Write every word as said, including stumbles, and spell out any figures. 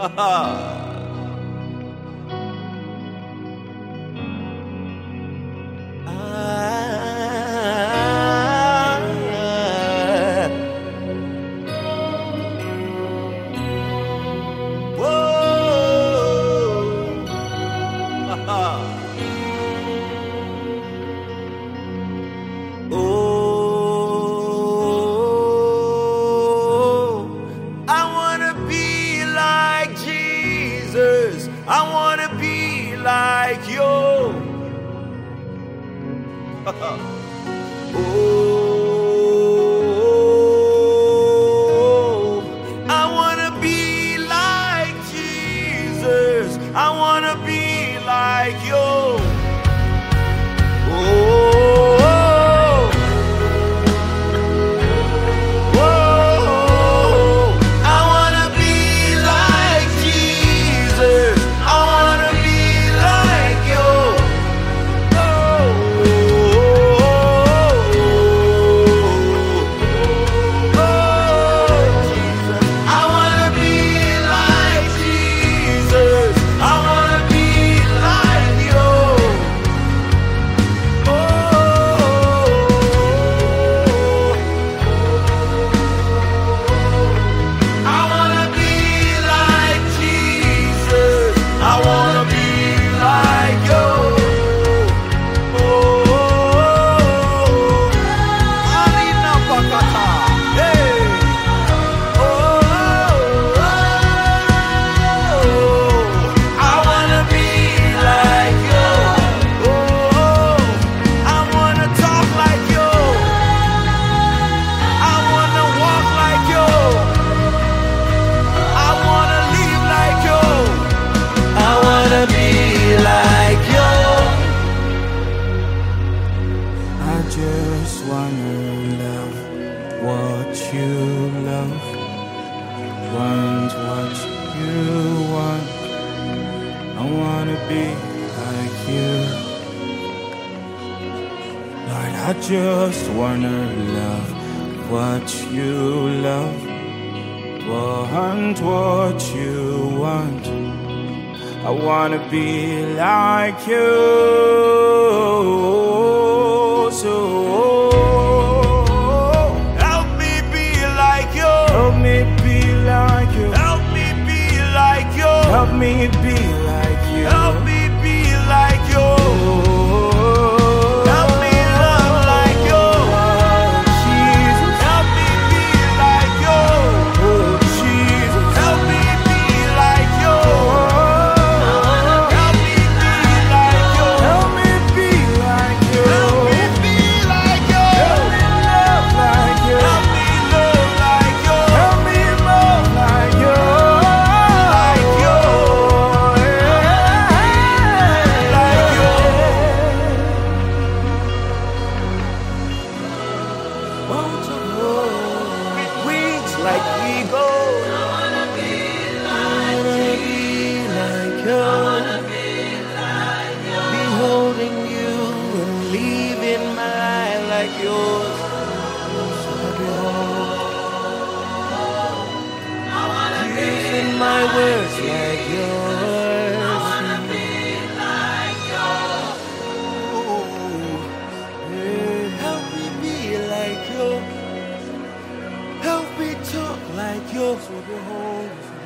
I wanna be like you. Oh, I wanna be like Jesus. I wanna be like you. Just wanna love what you love, want what you want. I wanna be like you. Lord, I just wanna love what you love, want what you want. I wanna be like you. So help me be like you. Help me be like you. Help me be like you. Help me be like you. Help me be like you. Help me love like you. Jesus. Help me be like you. Oh, Jesus. Help me be like you. Help me be like you. Help me be like you. Help me be like you. Help me love like you. Help me love like you. Help me love like you. Like you. Like you. With wings like eagles. I wanna be like you. Beholding you and leaving mine like yours. Using my words like yours. I wanna be like you. Help me be like you. Help me talk like you.